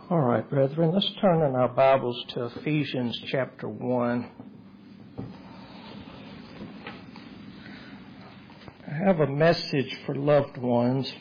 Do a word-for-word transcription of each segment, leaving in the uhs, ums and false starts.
All right, brethren, let's turn in our Bibles to Ephesians chapter one. I have a message for loved ones.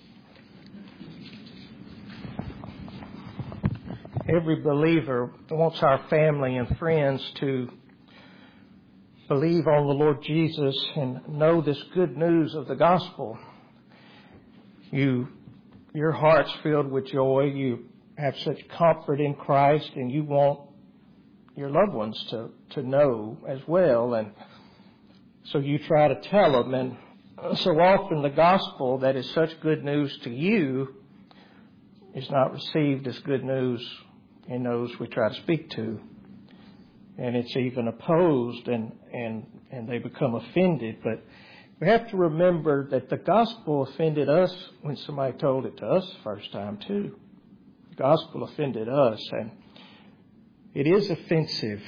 Every believer wants our family and friends to believe on the Lord Jesus and know this good news of the gospel. You, your heart's filled with joy. You have such comfort in Christ, and you want your loved ones to, to know as well. And so you try to tell them. And so often the gospel that is such good news to you is not received as good news in those we try to speak to. And it's even opposed, and, and, and they become offended. But we have to remember that the gospel offended us when somebody told it to us the first time too. The gospel offended us, and it is offensive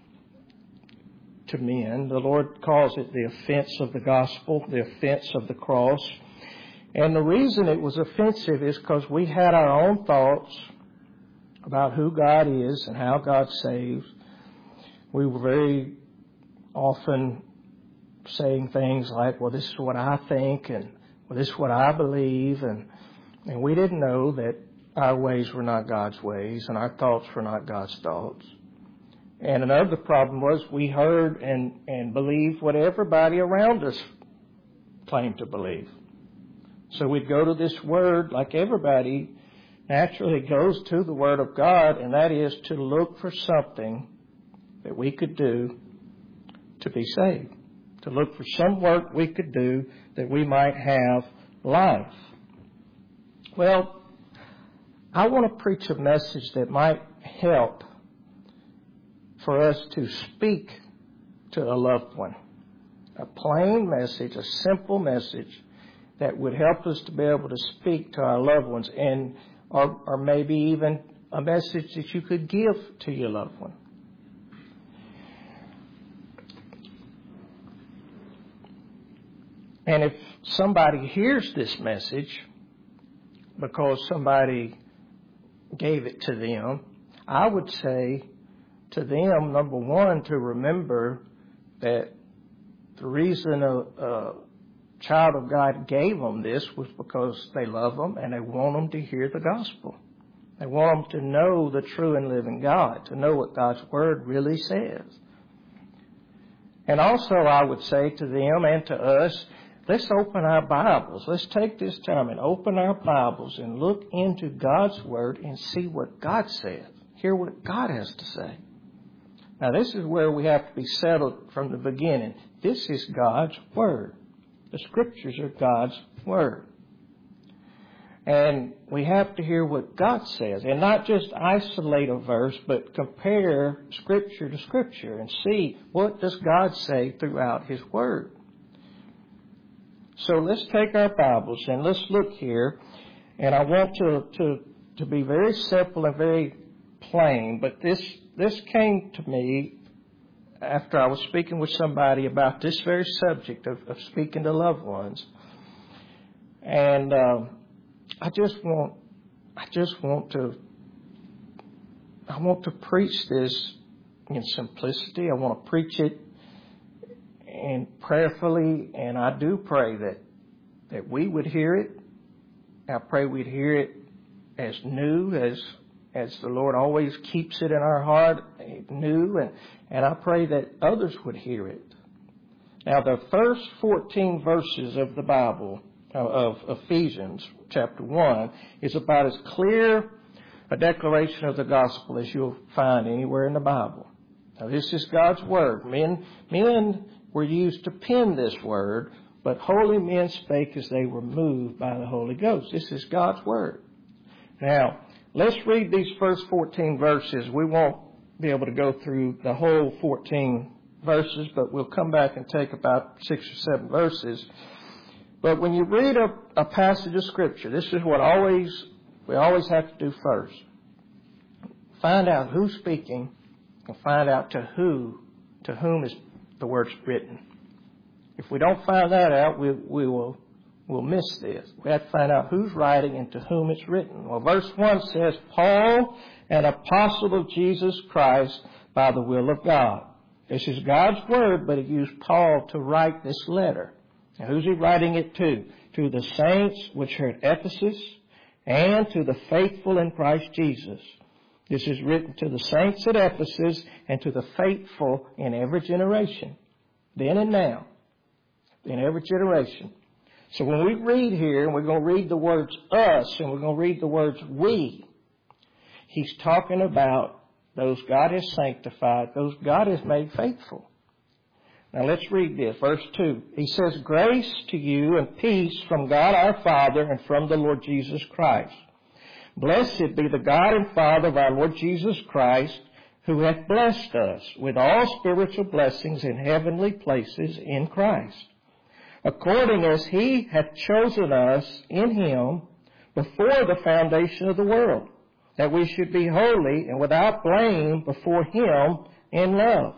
to men. The Lord calls it the offense of the gospel, the offense of the cross. And the reason it was offensive is because we had our own thoughts about who God is and how God saves. We were very often saying things like, well, this is what I think, and well, this is what I believe, and and we didn't know that our ways were not God's ways, and our thoughts were not God's thoughts. And another problem was we heard and, and believed what everybody around us claimed to believe. So we'd go to this word like everybody naturally goes to the Word of God, and that is to look for something that we could do to be saved, to look for some work we could do that we might have life. Well, I want to preach a message that might help for us to speak to a loved one. A plain message, a simple message that would help us to be able to speak to our loved ones, and or, or maybe even a message that you could give to your loved one. And if somebody hears this message because somebody gave it to them, I would say to them, number one, to remember that the reason a, a child of God gave them this was because they love them and they want them to hear the gospel. They want them to know the true and living God, to know what God's Word really says. And also I would say to them and to us, let's open our Bibles. Let's take this time and open our Bibles and look into God's Word and see what God says. Hear what God has to say. Now, this is where we have to be settled from the beginning. This is God's Word. The Scriptures are God's Word. And we have to hear what God says and not just isolate a verse, but compare Scripture to Scripture and see what does God say throughout His Word. So let's take our Bibles and let's look here. And I want to, to, to be very simple and very plain, but this, this came to me after I was speaking with somebody about this very subject of, of speaking to loved ones. And um, I just want, I just want to, I want to preach this in simplicity. I want to preach it and prayerfully, and I do pray that, that we would hear it. I pray we'd hear it as new, as as the Lord always keeps it in our heart, new, and, and I pray that others would hear it. Now, the first fourteen verses of the Bible, of Ephesians chapter one, is about as clear a declaration of the gospel as you'll find anywhere in the Bible. Now, this is God's Word. Men, men were used to pen this word, but holy men spake as they were moved by the Holy Ghost. This is God's Word. Now, let's read these first fourteen verses. We won't be able to go through the whole fourteen verses, but we'll come back and take about six or seven verses. But when you read a, a passage of Scripture, this is what always we always have to do first. Find out who's speaking and find out to who, to whom is the word's written. If we don't find that out, we, we will we'll miss this. We have to find out who's writing and to whom it's written. Well, verse one says, Paul, an apostle of Jesus Christ by the will of God. This is God's word, but he used Paul to write this letter. Now, who's he writing it to? To the saints which are at Ephesus and to the faithful in Christ Jesus. This is written to the saints at Ephesus and to the faithful in every generation, then and now, in every generation. So when we read here, and we're going to read the words us, and we're going to read the words we, he's talking about those God has sanctified, those God has made faithful. Now let's read this, verse two. He says, grace to you and peace from God our Father and from the Lord Jesus Christ. Blessed be the God and Father of our Lord Jesus Christ, who hath blessed us with all spiritual blessings in heavenly places in Christ, according as he hath chosen us in him before the foundation of the world, that we should be holy and without blame before him in love,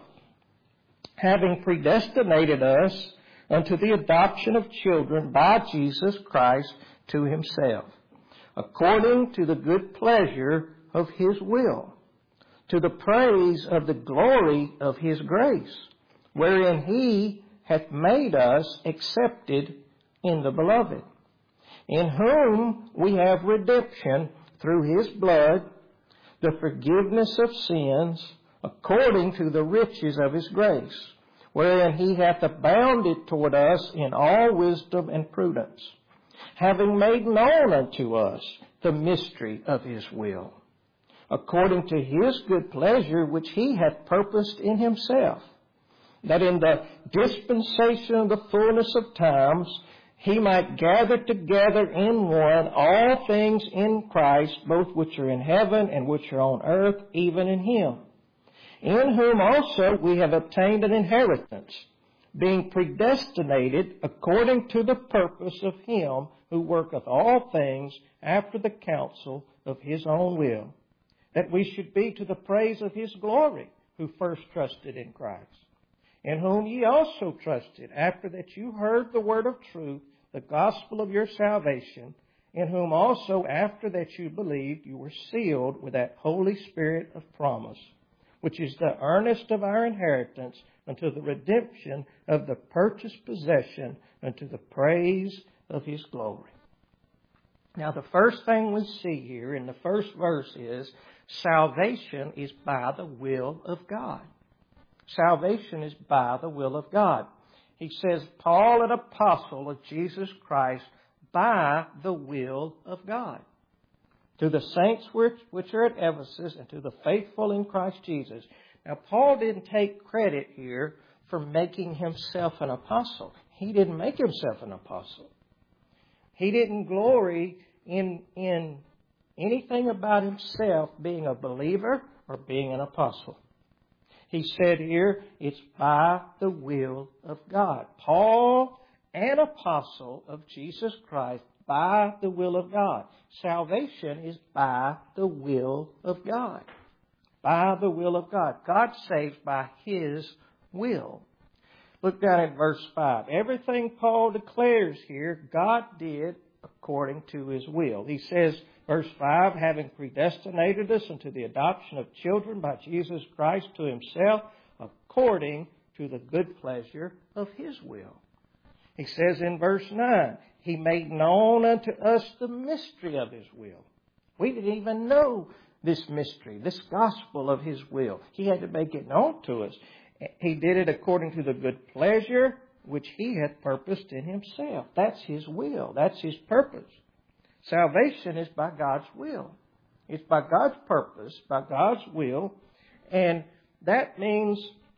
having predestinated us unto the adoption of children by Jesus Christ to himself, according to the good pleasure of his will, to the praise of the glory of his grace, wherein he hath made us accepted in the beloved, in whom we have redemption through his blood, the forgiveness of sins, according to the riches of his grace, wherein he hath abounded toward us in all wisdom and prudence, having made known unto us the mystery of his will, according to his good pleasure which he hath purposed in himself, that in the dispensation of the fullness of times he might gather together in one all things in Christ, both which are in heaven and which are on earth, even in him, in whom also we have obtained an inheritance, being predestinated according to the purpose of him who worketh all things after the counsel of his own will, that we should be to the praise of his glory, who first trusted in Christ, in whom ye also trusted, after that you heard the word of truth, the gospel of your salvation, in whom also after that you believed, you were sealed with that Holy Spirit of promise, which is the earnest of our inheritance unto the redemption of the purchased possession, unto the praise of his glory. Now the first thing we see here in the first verse is salvation is by the will of God. Salvation is by the will of God. He says, Paul, an apostle of Jesus Christ, by the will of God, to the saints which, which are at Ephesus and to the faithful in Christ Jesus. Now, Paul didn't take credit here for making himself an apostle. He didn't make himself an apostle. He didn't glory in, in anything about himself being a believer or being an apostle. He said here, it's by the will of God. Paul, an apostle of Jesus Christ, by the will of God. Salvation is by the will of God. By the will of God. God saves by his will. Look down at verse five. Everything Paul declares here, God did according to his will. He says, verse five, having predestinated us unto the adoption of children by Jesus Christ to himself, according to the good pleasure of his will. He says in verse nine, he made known unto us the mystery of his will. We didn't even know this mystery, this gospel of his will. He had to make it known to us. He did it according to the good pleasure which he had purposed in himself. That's his will. That's his purpose. Salvation is by God's will. It's by God's purpose, by God's will. And that means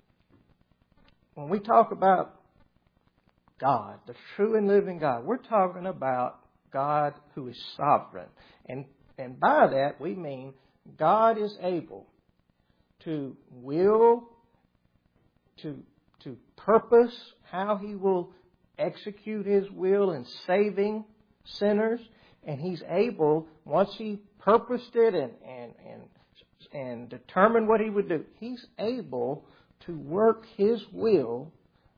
when we talk about God, the true and living God, we're talking about God who is sovereign. And, and by that we mean God is able to will, to, to purpose how he will execute his will in saving sinners. And he's able, once he purposed it and, and, and, and determined what he would do, he's able to work his will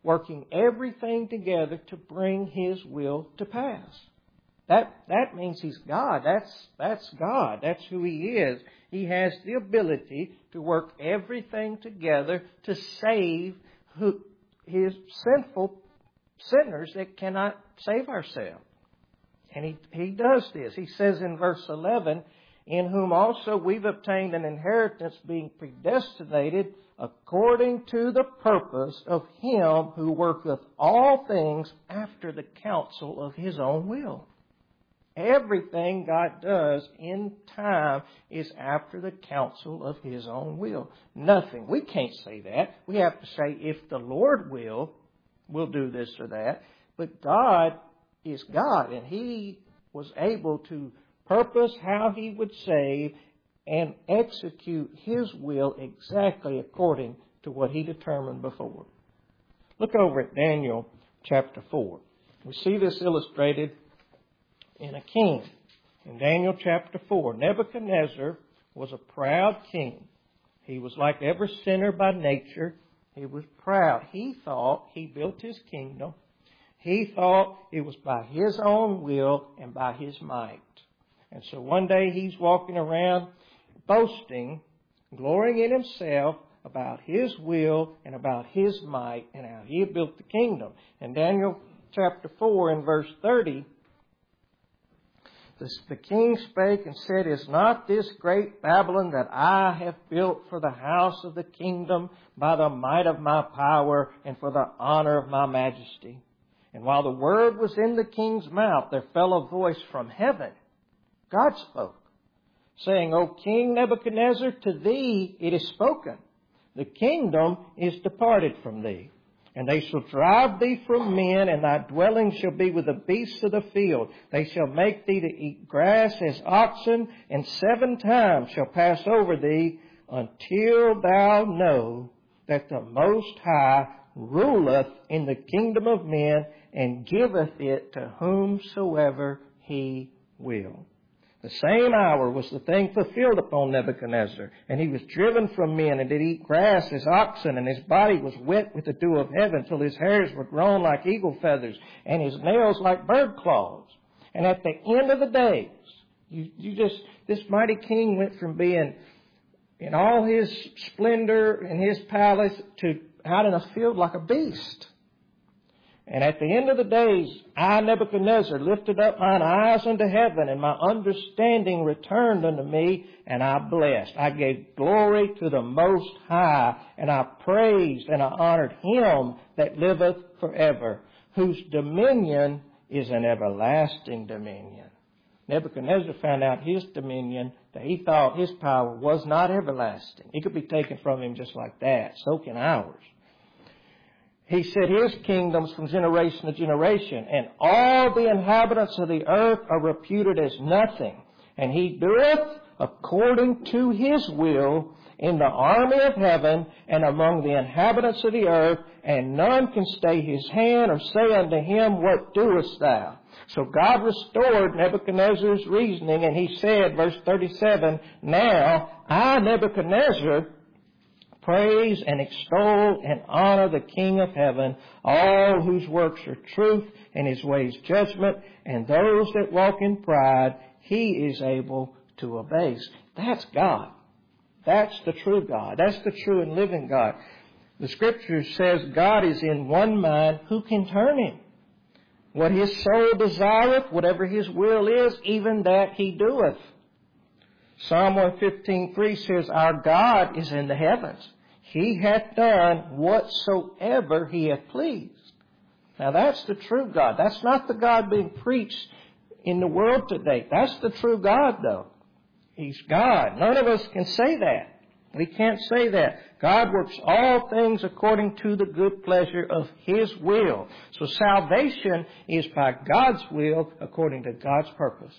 working everything together to bring His will to pass. That, that means He's God. That's, that's God. That's who He is. He has the ability to work everything together to save who, His sinful sinners that cannot save ourselves. And He, He does this. He says in verse eleven, in whom also we've obtained an inheritance, being predestinated according to the purpose of Him who worketh all things after the counsel of His own will. Everything God does in time is after the counsel of His own will. Nothing. We can't say that. We have to say, if the Lord will, we'll do this or that. But God is God, and He was able to purpose how He would save and execute His will exactly according to what He determined before. Look over at Daniel chapter four. We see this illustrated in a king. In Daniel chapter four, Nebuchadnezzar was a proud king. He was like every sinner by nature. He was proud. He thought he built his kingdom. He thought it was by his own will and by his might. And so one day he's walking around boasting, glorying in himself about his will and about his might and how he had built the kingdom. In Daniel chapter four and verse thirty, the king spake and said, is not this great Babylon that I have built for the house of the kingdom by the might of my power and for the honor of my majesty? And while the word was in the king's mouth, there fell a voice from heaven. God spoke, saying, O King Nebuchadnezzar, to thee it is spoken. The kingdom is departed from thee. And they shall drive thee from men, and thy dwelling shall be with the beasts of the field. They shall make thee to eat grass as oxen, and seven times shall pass over thee, until thou know that the Most High ruleth in the kingdom of men, and giveth it to whomsoever He will. The same hour was the thing fulfilled upon Nebuchadnezzar, and he was driven from men and did eat grass as oxen, and his body was wet with the dew of heaven till his hairs were grown like eagle feathers and his nails like bird claws. And at the end of the days, you, you just, this mighty king went from being in all his splendor in his palace to out in a field like a beast. And at the end of the days, I, Nebuchadnezzar, lifted up mine eyes unto heaven, and my understanding returned unto me, and I blessed. I gave glory to the Most High, and I praised and I honored Him that liveth forever, whose dominion is an everlasting dominion. Nebuchadnezzar found out his dominion, that he thought his power was not everlasting. It could be taken from him just like that. So can ours. He said his kingdom's from generation to generation, and all the inhabitants of the earth are reputed as nothing. And He doeth according to His will in the army of heaven and among the inhabitants of the earth, and none can stay His hand or say unto him, what doest thou? So God restored Nebuchadnezzar's reasoning, and he said, verse thirty-seven, now I, Nebuchadnezzar, praise and extol and honor the King of heaven, all whose works are truth and His ways judgment, and those that walk in pride He is able to abase. That's God. That's the true God. That's the true and living God. The Scripture says God is in one mind. Who can turn Him? What His soul desireth, whatever His will is, even that He doeth. Psalm one fifteen three says, our God is in the heavens. He hath done whatsoever He hath pleased. Now that's the true God. That's not the God being preached in the world today. That's the true God, though. He's God. None of us can say that. We can't say that. God works all things according to the good pleasure of His will. So salvation is by God's will according to God's purpose.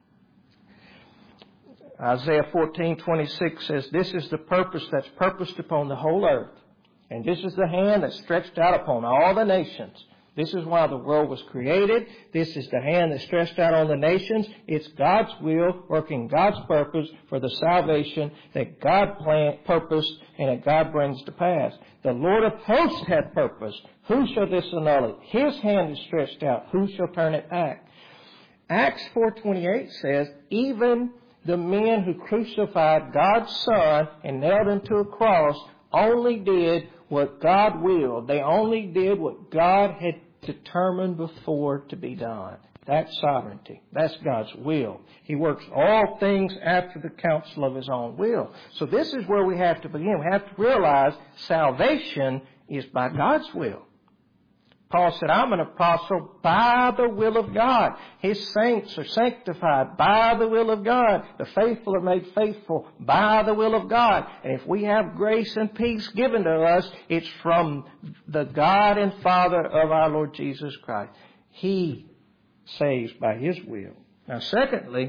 Isaiah fourteen twenty-six says, this is the purpose that's purposed upon the whole earth. And this is the hand that's stretched out upon all the nations. This is why the world was created. This is the hand that stretched out on the nations. It's God's will, working God's purpose for the salvation that God planned, purposed, and that God brings to pass. The Lord of hosts hath purpose. Who shall disannul it? His hand is stretched out. Who shall turn it back? Acts four twenty-eight says, even the men who crucified God's Son and nailed him to a cross only did what God willed. They only did what God had determined before to be done. That's sovereignty. That's God's will. He works all things after the counsel of His own will. So this is where we have to begin. We have to realize salvation is by God's will. Paul said, I'm an apostle by the will of God. His saints are sanctified by the will of God. The faithful are made faithful by the will of God. And if we have grace and peace given to us, it's from the God and Father of our Lord Jesus Christ. He saves by His will. Now, secondly,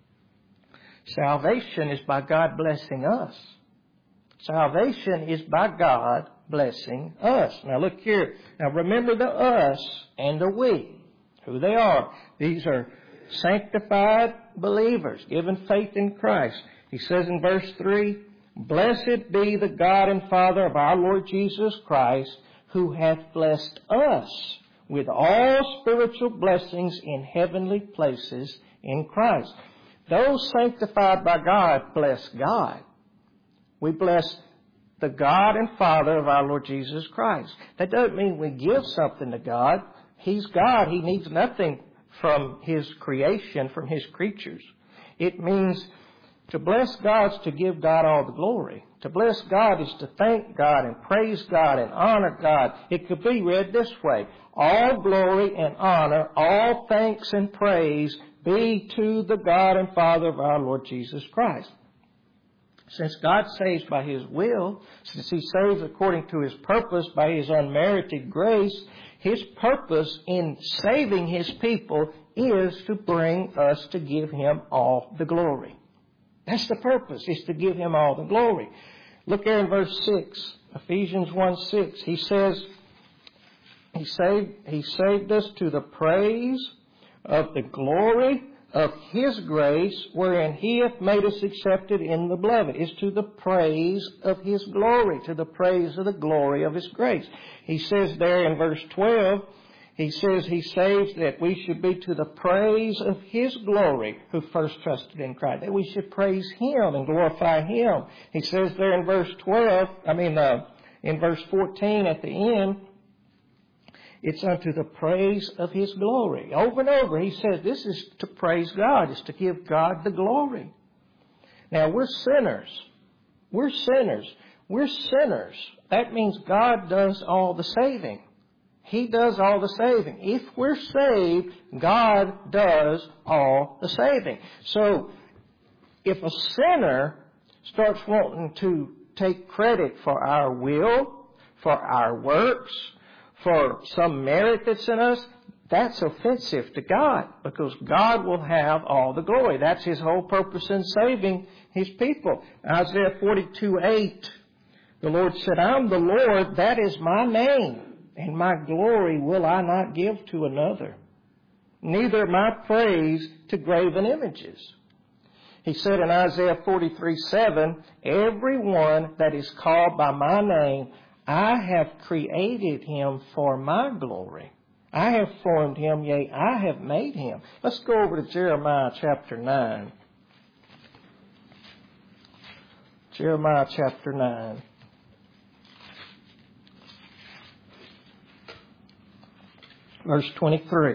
salvation is by God blessing us. Salvation is by God blessing us. Now look here. Now remember the us and the we. Who they are. These are sanctified believers, given faith in Christ. He says in verse three, blessed be the God and Father of our Lord Jesus Christ, who hath blessed us with all spiritual blessings in heavenly places in Christ. Those sanctified by God bless God. We bless the God and Father of our Lord Jesus Christ. That doesn't mean we give something to God. He's God. He needs nothing from His creation, from His creatures. It means to bless God is to give God all the glory. To bless God is to thank God and praise God and honor God. It could be read this way. All glory and honor, all thanks and praise be to the God and Father of our Lord Jesus Christ. Since God saves by His will, since He saves according to His purpose by His unmerited grace, His purpose in saving His people is to bring us to give Him all the glory. That's the purpose, is to give Him all the glory. Look there in verse six, Ephesians one six. He says, He saved, He saved us to the praise of the glory of His grace, wherein He hath made us accepted in the beloved, is to the praise of His glory, to the praise of the glory of His grace. He says there in verse twelve, He says He saves that we should be to the praise of His glory, who first trusted in Christ, that we should praise Him and glorify Him. He says there in verse twelve, I mean, uh, in verse fourteen at the end, it's unto the praise of His glory. Over and over, He says this is to praise God. It's to give God the glory. Now, we're sinners. We're sinners. We're sinners. That means God does all the saving. He does all the saving. If we're saved, God does all the saving. So, if a sinner starts wanting to take credit for our will, for our works, for some merit that's in us, that's offensive to God, because God will have all the glory. That's His whole purpose in saving His people. Isaiah forty-two eight, the Lord said, I'm the Lord, that is my name, and my glory will I not give to another, neither my praise to graven images. He said in Isaiah forty-three seven, every one that is called by my name, I have created him for my glory. I have formed him, yea, I have made him. Let's go over to Jeremiah chapter nine. Jeremiah chapter nine. Verse twenty-three.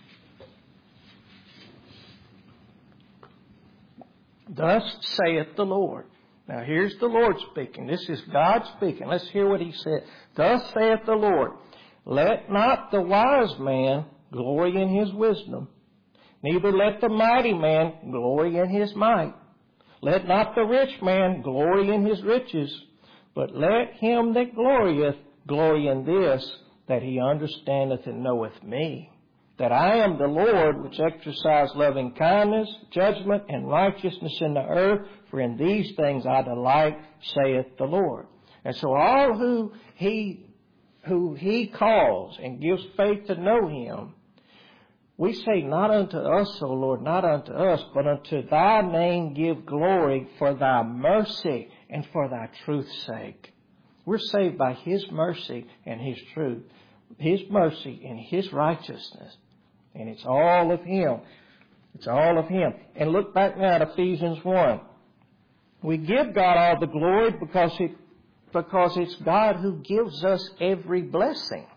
Thus saith the Lord. Now here's the Lord speaking. This is God speaking. Let's hear what He said. Thus saith the Lord, let not the wise man glory in his wisdom, neither let the mighty man glory in his might. Let not the rich man glory in his riches, but let him that glorieth glory in this, that he understandeth and knoweth me, that I am the Lord which exercise loving kindness, judgment, and righteousness in the earth, for in these things I delight, saith the Lord. And so all who He who He calls and gives faith to know Him, we say, not unto us, O Lord, not unto us, but unto Thy name give glory for Thy mercy and for Thy truth's sake. We're saved by His mercy and His truth. His mercy and His righteousness. And it's all of Him. It's all of Him. And look back now at Ephesians one. We give God all the glory because it, because it's God who gives us every blessing.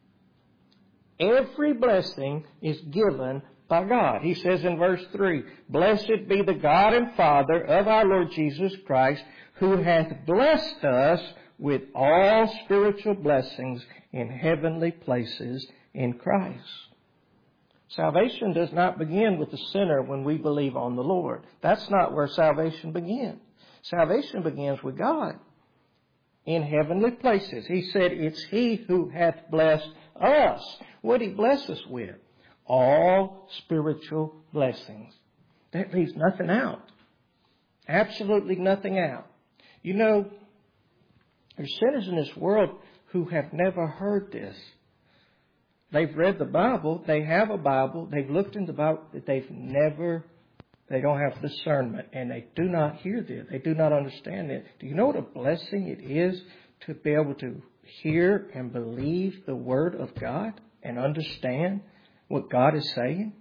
Every blessing is given by God. He says in verse three, Blessed be the God and Father of our Lord Jesus Christ, who hath blessed us with all spiritual blessings in heavenly places in Christ. Salvation does not begin with the sinner when we believe on the Lord. That's not where salvation begins. Salvation begins with God in heavenly places. He said it's He who hath blessed us. What did He bless us with? All spiritual blessings. That leaves nothing out. Absolutely nothing out. You know, there's sinners in this world who have never heard this. They've read the Bible. They have a Bible. They've looked in the Bible. But they've never, they don't have discernment. And they do not hear this. They do not understand it. Do you know what a blessing it is to be able to hear and believe the Word of God and understand what God is saying?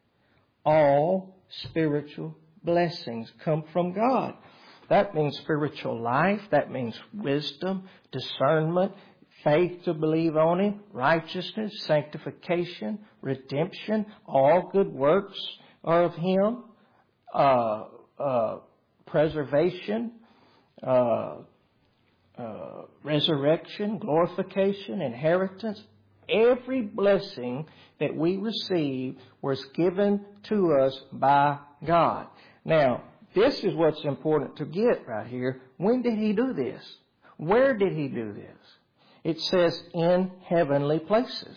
All spiritual blessings come from God. That means spiritual life. That means wisdom, discernment, faith to believe on Him, righteousness, sanctification, redemption. All good works are of Him. Uh, uh, preservation, uh, uh, resurrection, glorification, inheritance. Every blessing that we receive was given to us by God. Now, this is what's important to get right here. When did He do this? Where did He do this? It says in heavenly places.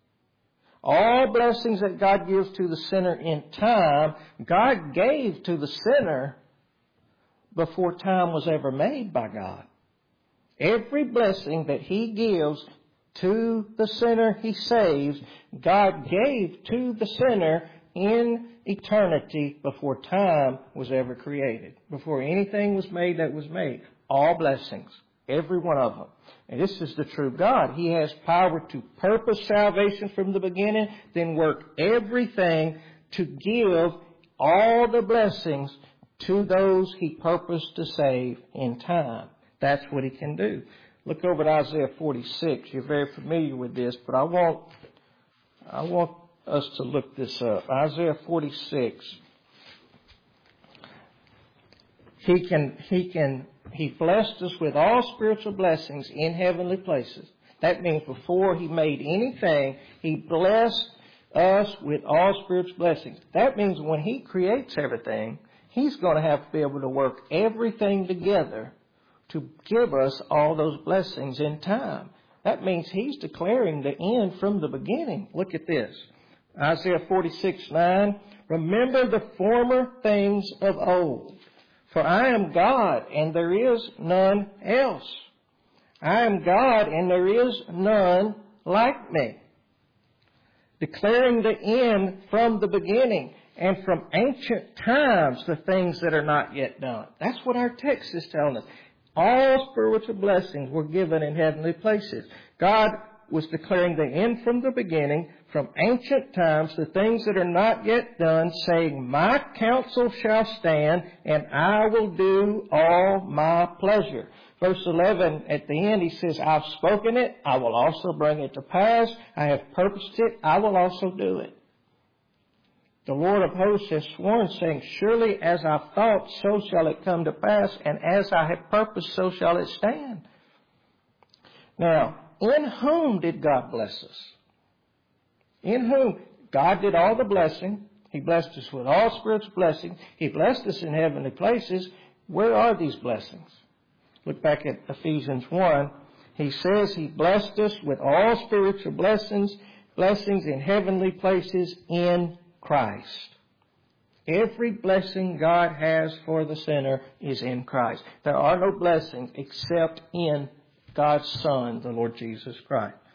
All blessings that God gives to the sinner in time, God gave to the sinner before time was ever made by God. Every blessing that He gives to the sinner He saves, God gave to the sinner in eternity before time was ever created. Before anything was made that was made. All blessings. Every one of them. And this is the true God. He has power to purpose salvation from the beginning, then work everything to give all the blessings to those He purposed to save in time. That's what He can do. Look over at Isaiah forty-six. You're very familiar with this, but I want, I want us to look this up. Isaiah forty-six. He can, He can, He blessed us with all spiritual blessings in heavenly places. That means before He made anything, He blessed us with all spiritual blessings. That means when He creates everything, He's going to have to be able to work everything together to give us all those blessings in time. That means He's declaring the end from the beginning. Look at this. Isaiah forty-six nine. Remember the former things of old. For I am God, and there is none else. I am God, and there is none like me. Declaring the end from the beginning, and from ancient times the things that are not yet done. That's what our text is telling us. All spiritual blessings were given in heavenly places. God was declaring the end from the beginning, from ancient times, the things that are not yet done, saying, My counsel shall stand, and I will do all my pleasure. Verse eleven, at the end, He says, I've spoken it, I will also bring it to pass. I have purposed it, I will also do it. The Lord of hosts has sworn, saying, Surely as I thought, so shall it come to pass, and as I have purposed, so shall it stand. Now, in whom did God bless us? In whom? God did all the blessing. He blessed us with all spiritual blessings. He blessed us in heavenly places. Where are these blessings? Look back at Ephesians one. He says He blessed us with all spiritual blessings, blessings in heavenly places in Christ. Every blessing God has for the sinner is in Christ. There are no blessings except in God's Son, the Lord Jesus Christ.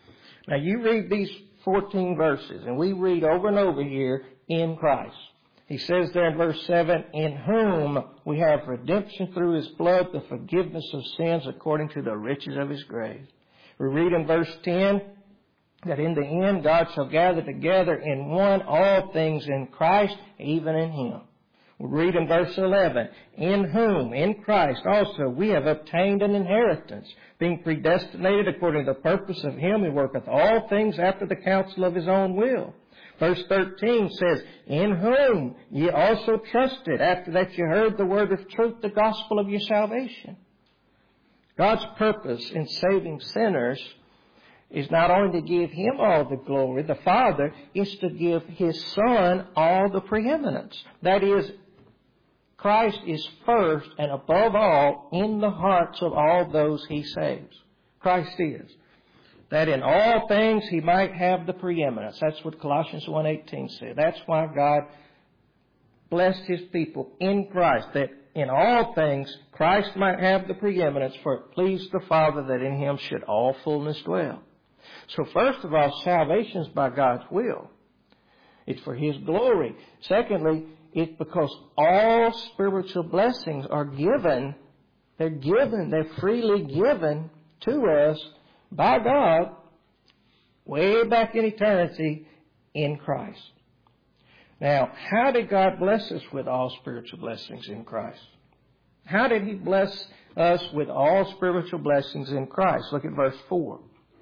Now you read these fourteen verses, and we read over and over here, in Christ. He says there in verse seven, in whom we have redemption through His blood, the forgiveness of sins according to the riches of His grace. We read in verse ten that in the end God shall gather together in one all things in Christ, even in Him. We read in verse eleven, in whom, in Christ also, we have obtained an inheritance, being predestinated according to the purpose of Him who worketh all things after the counsel of His own will. Verse thirteen says, in whom ye also trusted, after that you heard the word of truth, the gospel of your salvation. God's purpose in saving sinners is not only to give Him all the glory, the Father, is to give His Son all the preeminence. That is, Christ is first and above all in the hearts of all those He saves. Christ is. That in all things He might have the preeminence. That's what Colossians one eighteen said. That's why God blessed His people in Christ, that in all things Christ might have the preeminence, for it pleased the Father that in Him should all fullness dwell. So first of all, salvation is by God's will. It's for His glory. Secondly, it's because all spiritual blessings are given. They're given. They're freely given to us by God way back in eternity in Christ. Now, how did God bless us with all spiritual blessings in Christ? How did He bless us with all spiritual blessings in Christ? Look at verse four.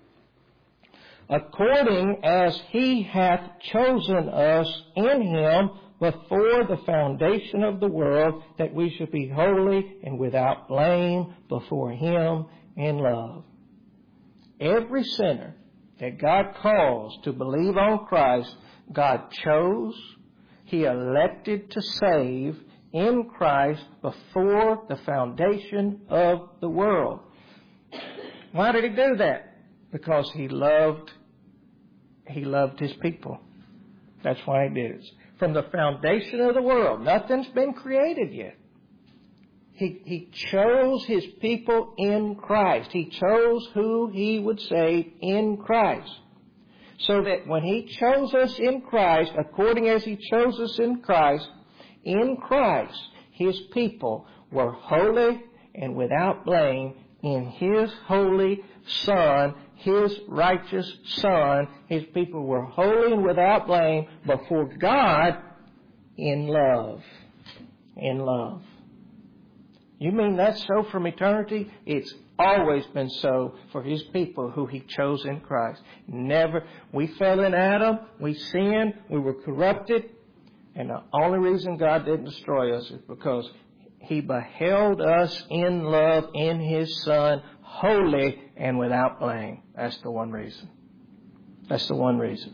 According as He hath chosen us in Him before the foundation of the world, that we should be holy and without blame before Him in love. Every sinner that God calls to believe on Christ, God chose, He elected to save in Christ before the foundation of the world. Why did He do that? Because He loved, He loved His people. That's why He did it. From the foundation of the world, nothing's been created yet. He, he chose His people in Christ. He chose who He would save in Christ. So that when He chose us in Christ, according as He chose us in Christ, in Christ, His people were holy and without blame in His holy Son, His righteous Son. His people were holy and without blame before God in love. In love. You mean that's so from eternity? It's always been so for His people who He chose in Christ. Never. We fell in Adam. We sinned. We were corrupted. And the only reason God didn't destroy us is because He beheld us in love in His Son, holy and without blame. That's the one reason. That's the one reason.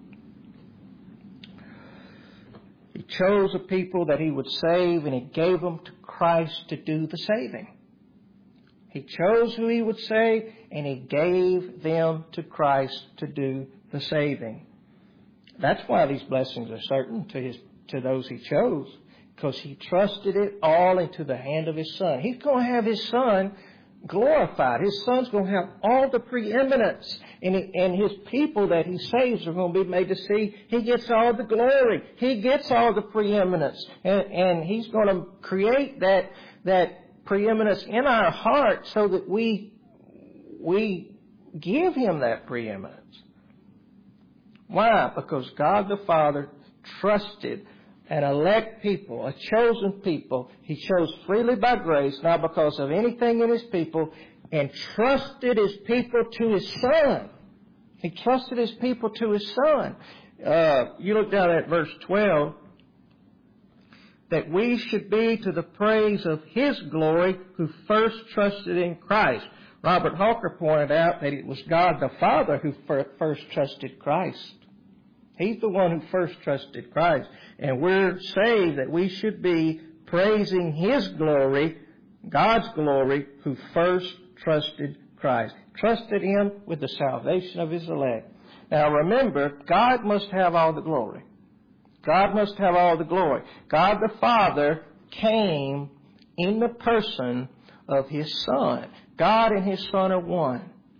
He chose a people that He would save, and He gave them to Christ to do the saving. He chose who He would save, and He gave them to Christ to do the saving. That's why these blessings are certain to His to those He chose, because He trusted it all into the hand of His Son. He's going to have His Son glorified. His Son's going to have all the preeminence. And, he, and His people that He saves are going to be made to see He gets all the glory. He gets all the preeminence. And, and He's going to create that, that preeminence in our heart so that we, we give Him that preeminence. Why? Because God the Father trusted an elect people, a chosen people. He chose freely by grace, not because of anything in His people, and trusted His people to His Son. He trusted His people to His Son. Uh, you look down at verse twelve, that we should be to the praise of His glory who first trusted in Christ. Robert Hawker pointed out that it was God the Father who first trusted Christ. He's the one who first trusted Christ. And we're saved that we should be praising His glory, God's glory, who first trusted Christ. Trusted Him with the salvation of His elect. Now remember, God must have all the glory. God must have all the glory. God the Father came in the person of His Son. God and His Son are one.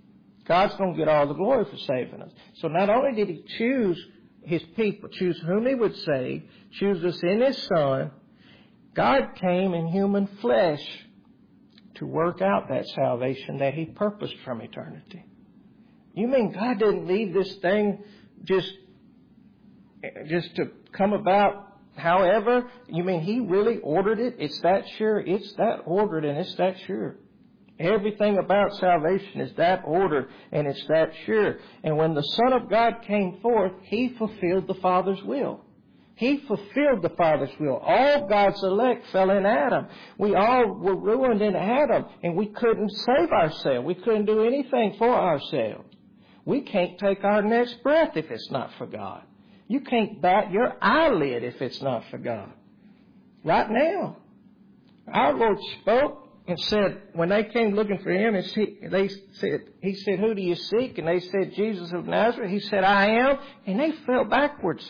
God's going to get all the glory for saving us. So not only did He choose His people, choose whom He would save, choose us in His Son, God came in human flesh to work out that salvation that He purposed from eternity. You mean God didn't leave this thing just, just to come about however? You mean He really ordered it? It's that sure. It's that ordered and it's that sure. Everything about salvation is that ordered and it's that sure. And when the Son of God came forth, He fulfilled the Father's will. He fulfilled the Father's will. All God's elect fell in Adam. We all were ruined in Adam, and we couldn't save ourselves. We couldn't do anything for ourselves. We can't take our next breath if it's not for God. You can't bat your eyelid if it's not for God. Right now, our Lord spoke and said, when they came looking for Him, and he, they said, He said, "Who do you seek?" And they said, "Jesus of Nazareth." He said, "I am." And they fell backwards.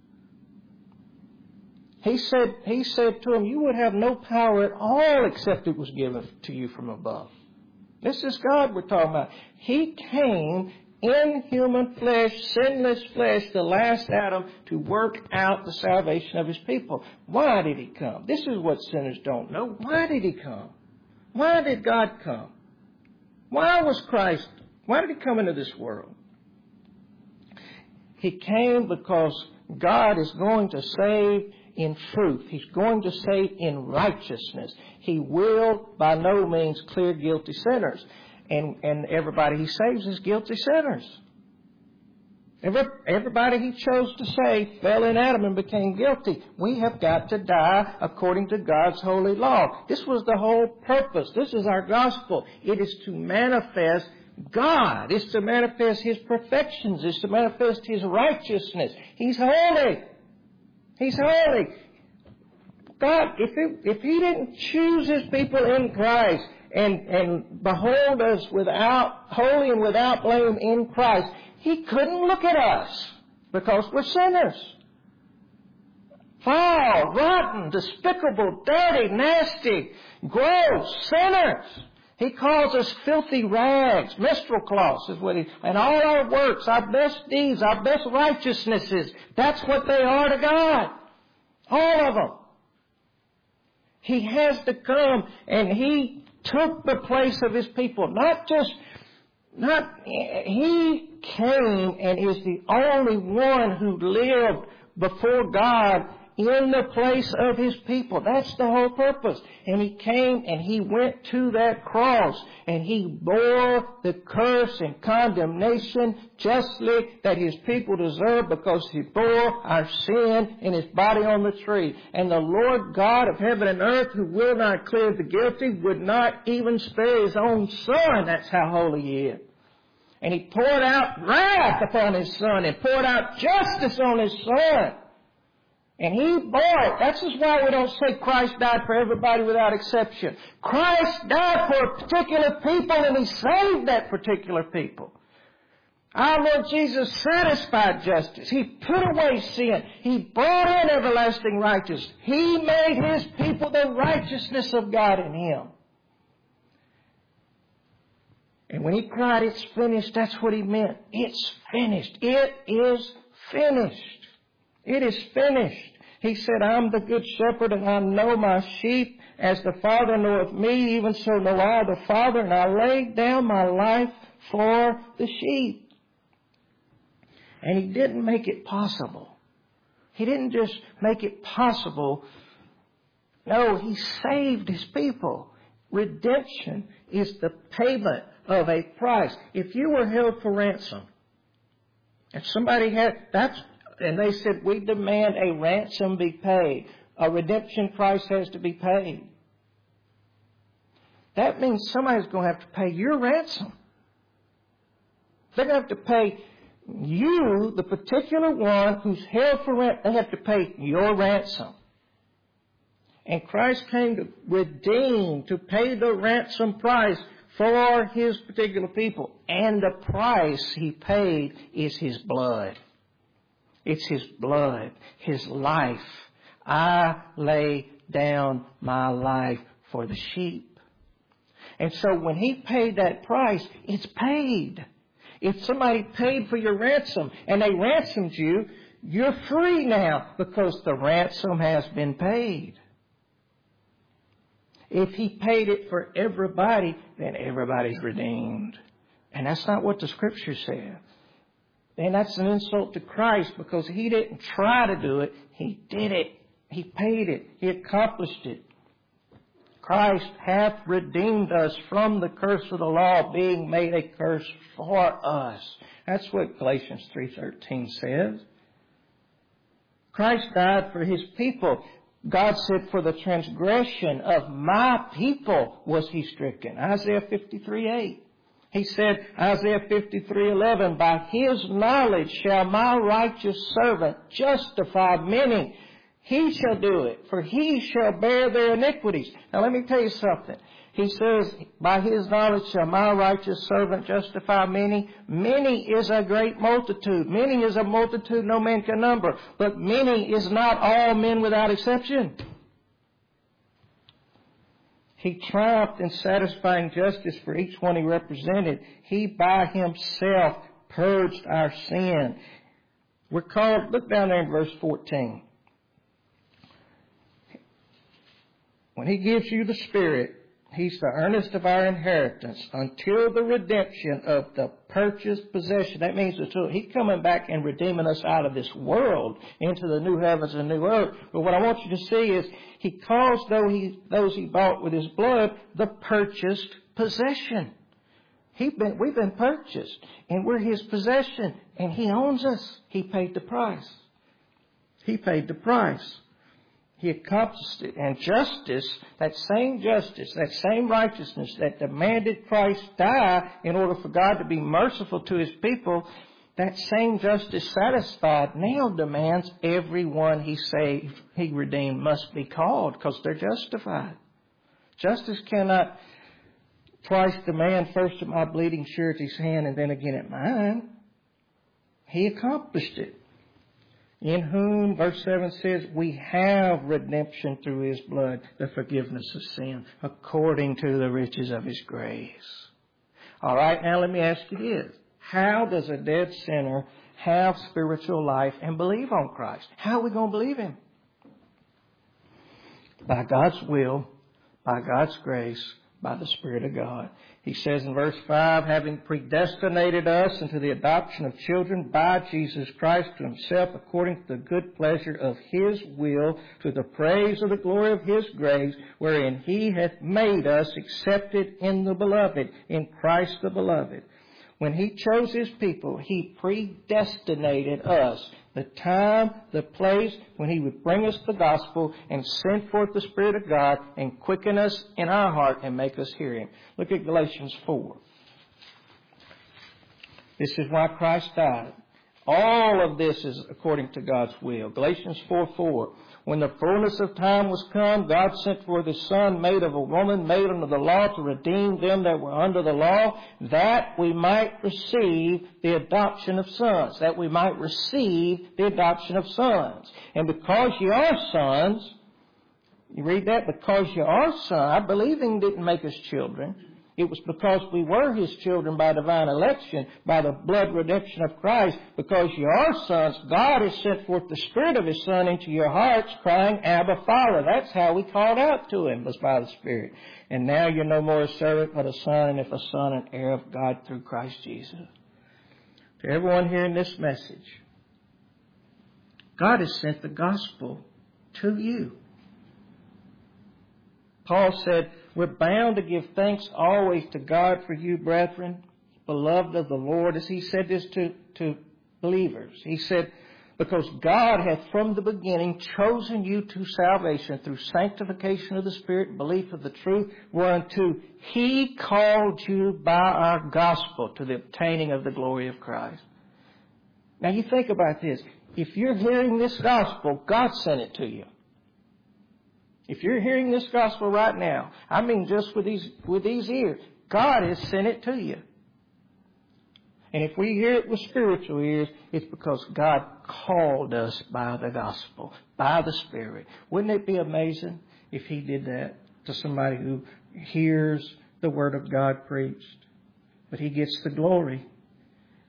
He said, he said to them, "You would have no power at all except it was given to you from above." This is God we're talking about. He came in human flesh, sinless flesh, the last Adam, to work out the salvation of His people. Why did He come? This is what sinners don't know. Why did He come? Why did God come? Why was Christ? Why did He come into this world? He came because God is going to save in truth. He's going to save in righteousness. He will by no means clear guilty sinners. And, and everybody He saves is guilty sinners. Every, everybody He chose to save fell in Adam and became guilty. We have got to die according to God's holy law. This was the whole purpose. This is our gospel. It is to manifest God. It's to manifest His perfections. It's to manifest His righteousness. He's holy. He's holy. God, if He, if He didn't choose His people in Christ and, and behold us without, holy and without blame in Christ, He couldn't look at us because we're sinners. Foul, rotten, despicable, dirty, nasty, gross, sinners. He calls us filthy rags, menstrual cloths is what He, and all our works, our best deeds, our best righteousnesses, that's what they are to God. All of them. He has to come and He took the place of His people. Not just, not, He came and is the only one who lived before God in the place of His people. That's the whole purpose. And He came and He went to that cross and He bore the curse and condemnation justly that His people deserve because He bore our sin in His body on the tree. And the Lord God of heaven and earth, who will not clear the guilty, would not even spare His own Son. That's how holy He is. And He poured out wrath upon His Son and poured out justice on His Son. And He bore it. That's just why we don't say Christ died for everybody without exception. Christ died for a particular people and He saved that particular people. Our Lord Jesus satisfied justice. He put away sin. He brought in everlasting righteousness. He made His people the righteousness of God in Him. And when He cried, "It's finished," that's what He meant. It's finished. It is finished. It is finished. He said, "I'm the good shepherd and I know my sheep as the Father knoweth me, even so know I the Father, and I laid down my life for the sheep." And He didn't make it possible. He didn't just make it possible. No, He saved His people. Redemption is the payment of a price. If you were held for ransom, and somebody had, that's, and they said, "We demand a ransom be paid. A redemption price has to be paid." That means somebody's going to have to pay your ransom. They're going to have to pay you, the particular one who's held for ransom. They have to pay your ransom. And Christ came to redeem, to pay the ransom price for His particular people. And the price He paid is His blood. It's His blood, His life. I lay down my life for the sheep. And so when He paid that price, it's paid. If somebody paid for your ransom and they ransomed you, you're free now because the ransom has been paid. If He paid it for everybody, then everybody's redeemed. And that's not what the Scripture says. And that's an insult to Christ because He didn't try to do it. He did it. He paid it. He accomplished it. Christ hath redeemed us from the curse of the law, being made a curse for us. That's what Galatians three thirteen says. Christ died for His people. God said, for the transgression of my people was He stricken. Isaiah fifty-three eight. He said, Isaiah fifty-three eleven, by His knowledge shall my righteous servant justify many. He shall do it, for He shall bear their iniquities. Now let me tell you something. He says, by His knowledge shall my righteous servant justify many. Many is a great multitude. Many is a multitude no man can number. But many is not all men without exception. He triumphed in satisfying justice for each one He represented. He by Himself purged our sin. We're called, look down there in verse fourteen. When He gives you the Spirit, He's the earnest of our inheritance until the redemption of the purchased possession. That means He's coming back and redeeming us out of this world into the new heavens and new earth. But what I want you to see is He calls those He, those he bought with His blood the purchased possession. He been, we've been purchased and we're His possession and He owns us. He paid the price. He paid the price. He accomplished it. And justice, that same justice, that same righteousness that demanded Christ die in order for God to be merciful to His people, that same justice satisfied now demands everyone He saved, He redeemed must be called because they're justified. Justice cannot twice demand first at my bleeding surety's hand and then again at mine. He accomplished it. In whom, verse seven says, we have redemption through His blood, the forgiveness of sin, according to the riches of His grace. All right, now let me ask you this. How does a dead sinner have spiritual life and believe on Christ? How are we going to believe Him? By God's will, by God's grace, by the Spirit of God. He says in verse five, having predestinated us into the adoption of children by Jesus Christ to Himself according to the good pleasure of His will, to the praise of the glory of His grace, wherein He hath made us accepted in the Beloved, in Christ the Beloved. When He chose His people, He predestinated us. The time, the place when He would bring us the gospel and send forth the Spirit of God and quicken us in our heart and make us hear Him. Look at Galatians four. This is why Christ died. All of this is according to God's will. Galatians four four. When the fullness of time was come, God sent forth His Son, made of a woman, made under the law, to redeem them that were under the law, that we might receive the adoption of sons. That we might receive the adoption of sons. And because you are sons, you read that? Because you are sons. Our believing didn't make us children. It was because we were His children by divine election, by the blood redemption of Christ. Because you are sons, God has sent forth the Spirit of His Son into your hearts, crying, Abba, Father. That's how we called out to Him, was by the Spirit. And now you're no more a servant, but a son, and if a son, an heir of God through Christ Jesus. To everyone hearing this message, God has sent the gospel to you. Paul said, we're bound to give thanks always to God for you, brethren, beloved of the Lord, as he said this to, to believers. He said, because God hath from the beginning chosen you to salvation through sanctification of the Spirit and belief of the truth, whereunto He called you by our gospel to the obtaining of the glory of Christ. Now you think about this. If you're hearing this gospel, God sent it to you. If you're hearing this gospel right now, I mean just with these, with these ears, God has sent it to you. And if we hear it with spiritual ears, it's because God called us by the gospel, by the Spirit. Wouldn't it be amazing if He did that to somebody who hears the Word of God preached? But He gets the glory.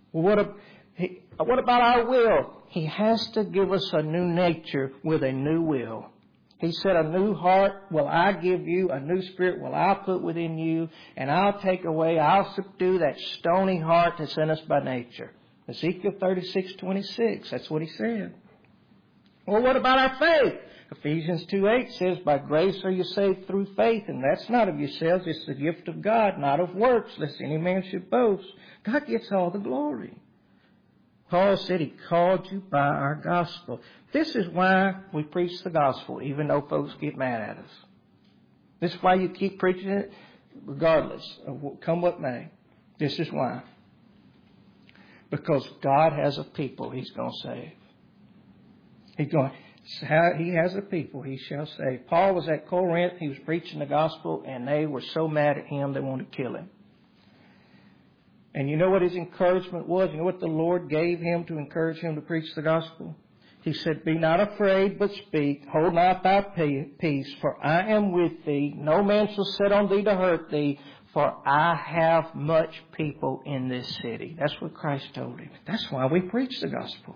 Well, what, a, he, what about our will? He has to give us a new nature with a new will. He said, a new heart will I give you, a new spirit will I put within you, and I'll take away, I'll subdue that stony heart that's in us by nature. Ezekiel thirty-six twenty-six, that's what he said. Well, what about our faith? Ephesians two eight says, by grace are you saved through faith, and that's not of yourselves, it's the gift of God, not of works, lest any man should boast. God gets all the glory. Paul said he called you by our gospel. This is why we preach the gospel, even though folks get mad at us. This is why you keep preaching it, regardless of what, come what may. This is why. Because God has a people He's going to save. He's going. He has a people He shall save. Paul was at Corinth. He was preaching the gospel, and they were so mad at him they wanted to kill him. And you know what his encouragement was? You know what the Lord gave him to encourage him to preach the gospel? He said, be not afraid, but speak. Hold not thy peace, for I am with thee. No man shall set on thee to hurt thee, for I have much people in this city. That's what Christ told him. That's why we preach the gospel.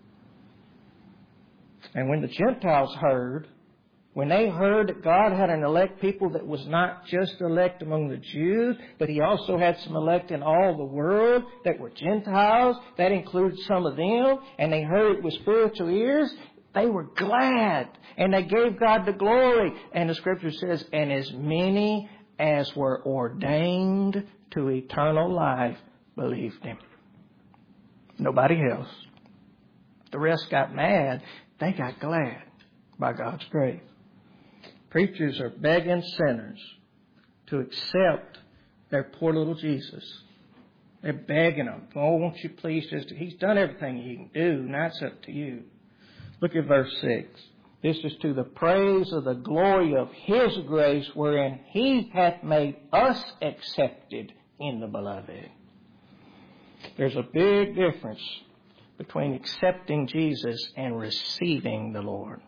And when the Gentiles heard, when they heard that God had an elect people that was not just elect among the Jews, but He also had some elect in all the world that were Gentiles, that included some of them, and they heard it with spiritual ears, they were glad, and they gave God the glory. And the Scripture says, and as many as were ordained to eternal life believed Him. Nobody else. The rest got mad. They got glad by God's grace. Preachers are begging sinners to accept their poor little Jesus. They're begging them. Oh, won't you please just... He's done everything He can do. Now it's up to you. Look at verse six. This is to the praise of the glory of His grace, wherein He hath made us accepted in the beloved. There's a big difference between accepting Jesus and receiving the Lord.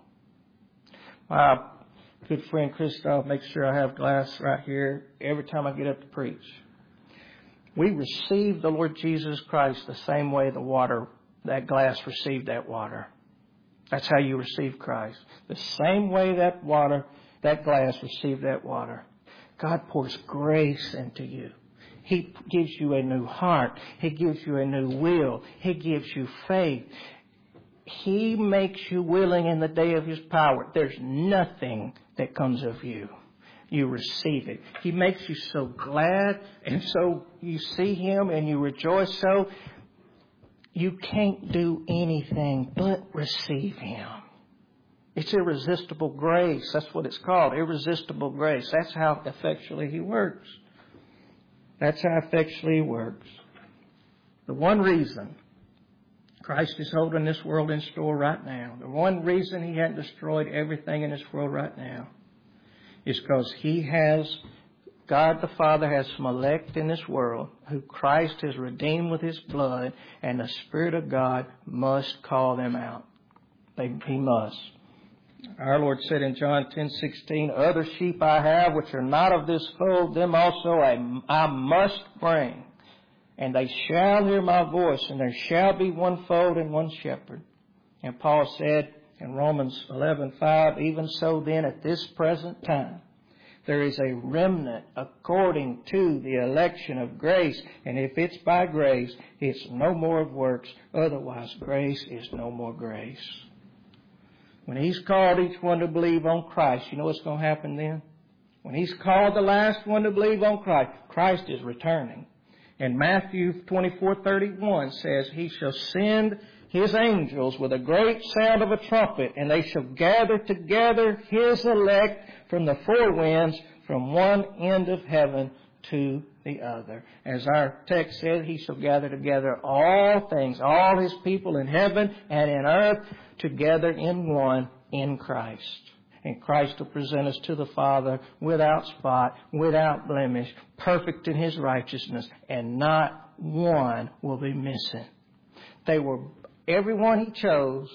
My good friend Christoph makes sure I have glass right here every time I get up to preach. We receive the Lord Jesus Christ the same way the water, that glass received that water. That's how you receive Christ. The same way that water, that glass received that water. God pours grace into you. He gives you a new heart. He gives you a new will. He gives you faith. He makes you willing in the day of His power. There's nothing that comes of you. You receive it. He makes you so glad, and so you see Him and you rejoice so. You can't do anything but receive Him. It's irresistible grace. That's what it's called, irresistible grace. That's how effectually He works. That's how effectually He works. The one reason Christ is holding this world in store right now, the one reason He hadn't destroyed everything in this world right now, is because He has, God the Father has some elect in this world who Christ has redeemed with His blood, and the Spirit of God must call them out. They, he must. Our Lord said in John ten sixteen, other sheep I have which are not of this fold, them also I, I must bring. And they shall hear my voice, and there shall be one fold and one shepherd. And Paul said in Romans eleven five, even so then at this present time, there is a remnant according to the election of grace. And if it's by grace, it's no more of works. Otherwise, grace is no more grace. When He's called each one to believe on Christ, you know what's going to happen then? When He's called the last one to believe on Christ, Christ is returning. And Matthew twenty-four thirty-one says, He shall send His angels with a great sound of a trumpet, and they shall gather together His elect from the four winds, from one end of heaven to the other. As our text says, He shall gather together all things, all His people in heaven and in earth, together in one, in Christ. And Christ will present us to the Father without spot, without blemish, perfect in His righteousness, and not one will be missing. They were, everyone He chose,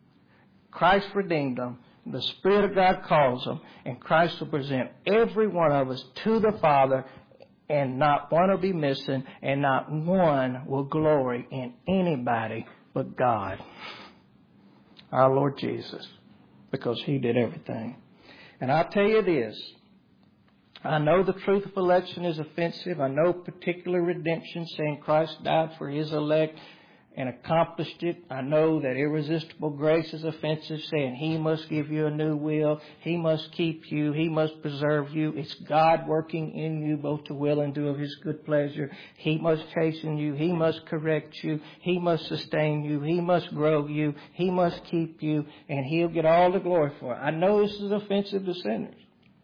Christ redeemed them, the Spirit of God calls them, and Christ will present every one of us to the Father And not one will be missing, and not one will glory in anybody but God, our Lord Jesus, because He did everything. And I'll tell you this, I know the truth of election is offensive. I know particular redemption, saying Christ died for His elect and accomplished it. I know that irresistible grace is offensive, saying He must give you a new will. He must keep you. He must preserve you. It's God working in you both to will and do of His good pleasure. He must chasten you. He must correct you. He must sustain you. He must grow you. He must keep you. And He'll get all the glory for it. I know this is offensive to sinners.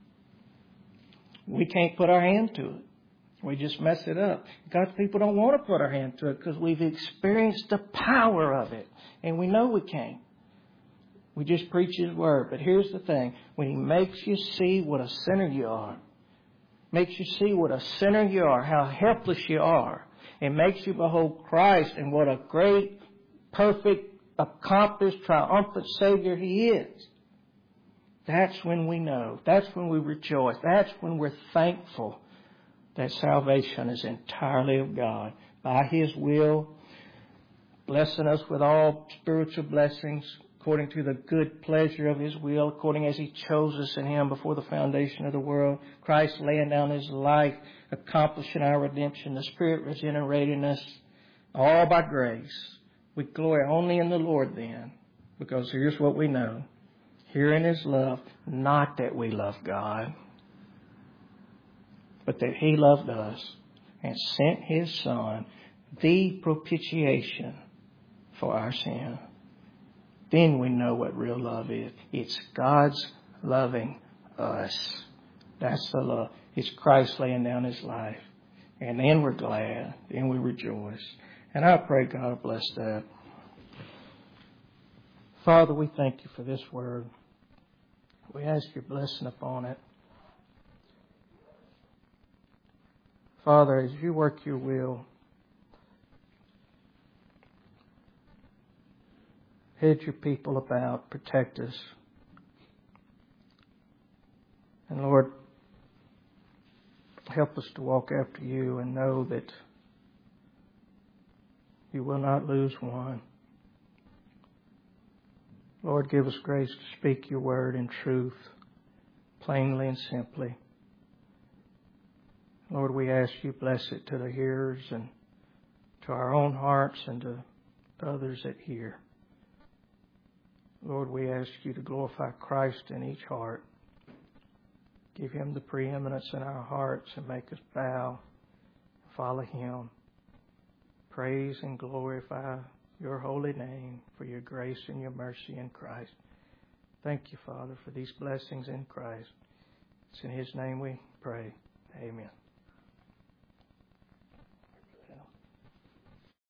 We can't put our hand to it. We just mess it up. God's people don't want to put our hand to it because we've experienced the power of it. And we know we can't. We just preach His Word. But here's the thing. When He makes you see what a sinner you are, makes you see what a sinner you are, how helpless you are, and makes you behold Christ and what a great, perfect, accomplished, triumphant Savior He is, that's when we know. That's when we rejoice. That's when we're thankful that salvation is entirely of God, by His will, blessing us with all spiritual blessings according to the good pleasure of His will, according as He chose us in Him before the foundation of the world. Christ laying down His life, accomplishing our redemption, the Spirit regenerating us, all by grace. We glory only in the Lord then, because here's what we know. Herein is love, not that we love God, but that He loved us and sent His Son, the propitiation for our sin. Then we know what real love is. It's God's loving us. That's the love. It's Christ laying down His life. And then we're glad. Then we rejoice. And I pray God bless that. Father, we thank You for this word. We ask Your blessing upon it. Father, as You work Your will, hedge Your people about, protect us. And Lord, help us to walk after You and know that You will not lose one. Lord, give us grace to speak Your word in truth, plainly and simply. Lord, we ask You bless it to the hearers and to our own hearts and to others that hear. Lord, we ask You to glorify Christ in each heart. Give Him the preeminence in our hearts and make us bow, follow Him. Praise and glorify Your holy name for Your grace and Your mercy in Christ. Thank You, Father, for these blessings in Christ. It's in His name we pray. Amen.